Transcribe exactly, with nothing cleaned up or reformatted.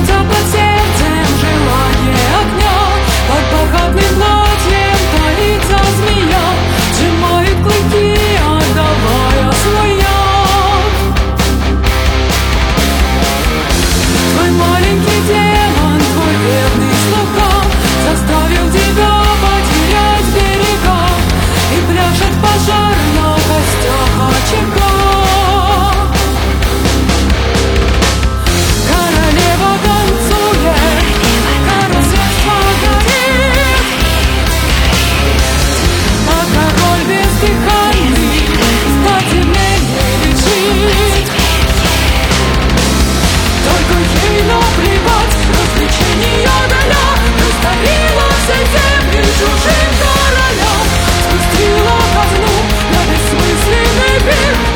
бьется под сердцем желание огня, под бархатным платьем таится змея, сжимает клыки, отдавая свой яд. Твой маленький демон, твой верный слуга заставил тебя потерять берега и пляшет пожар на костях очага. Королева танцует, королевство горит, а король бездыханный статиной не лежит. Только ей наплевать, развлечения доля растворила все земли чужим королям, спустила казну на бессмысленный пир.